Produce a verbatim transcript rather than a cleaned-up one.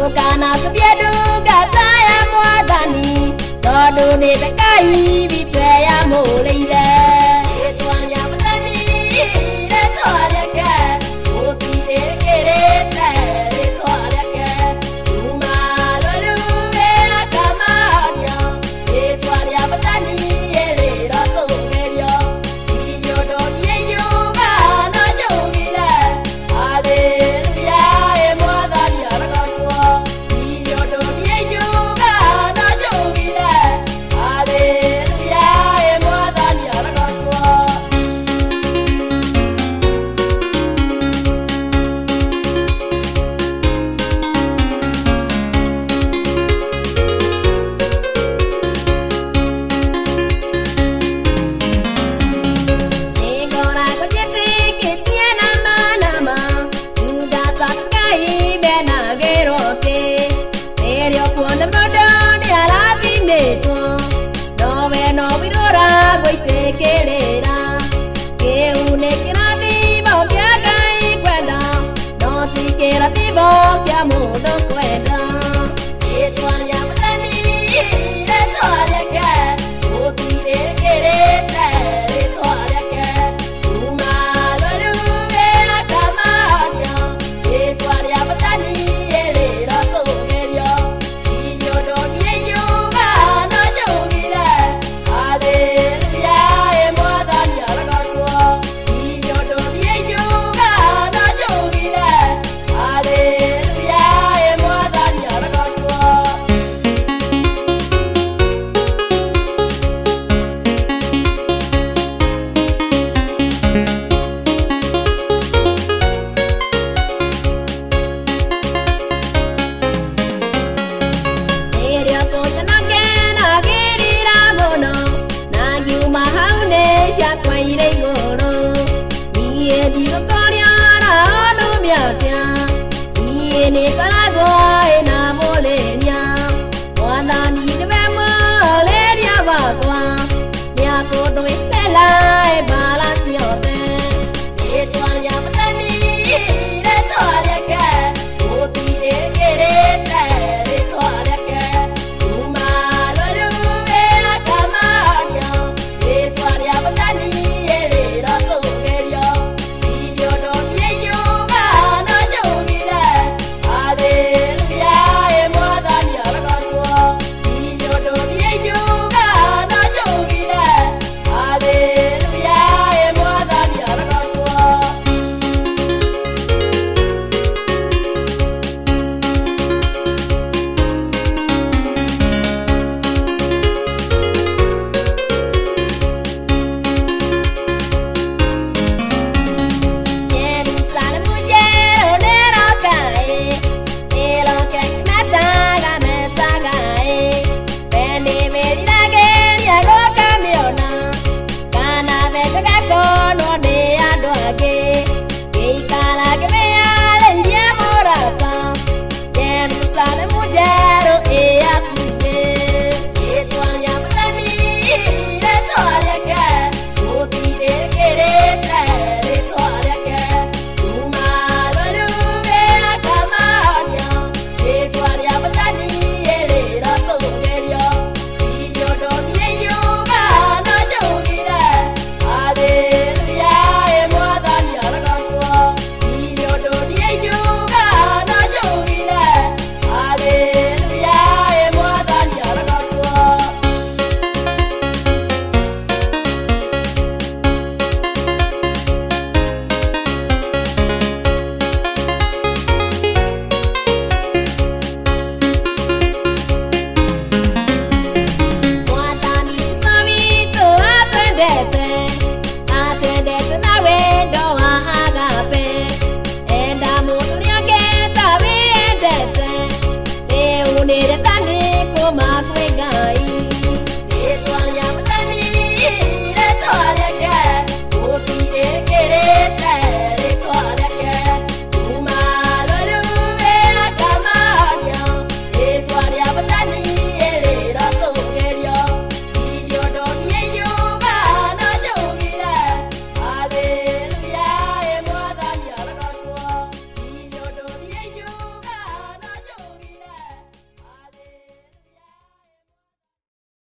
Ukana subiedu gataya muadani todo ne bekai bitaya moleile etwanya mutani etwaleke otire kerete etwaleke umalo lume akamanya etwanya mutani elero togerio iyodo yeyo bana jongile haleluya emwadani aragoswo iyodo yeyo bana jongile haleluya emwadani aragoswo Igora kujiti kitiena manama Uda taskai bena geroke Terio puanda bodoni alabi meto Nove no virora goite kerera Que une kirabi bo kia kai kwenda No ti kera ti bo kia mudo kwenda Etwanya mutani etwaleke Otire kerete etwaleke Umalo lume akamanya etwanya mutani elero togerio Iyodo yeyo bana jongile haleluya emwadani aragoswo Iyodo yeyo bana jongile haleluya emwadani aragoswo Eria pojana gena girira mono Nagi umahaune shakwa ire goro Iye digo koriara ono miatia Iye ne kalago ena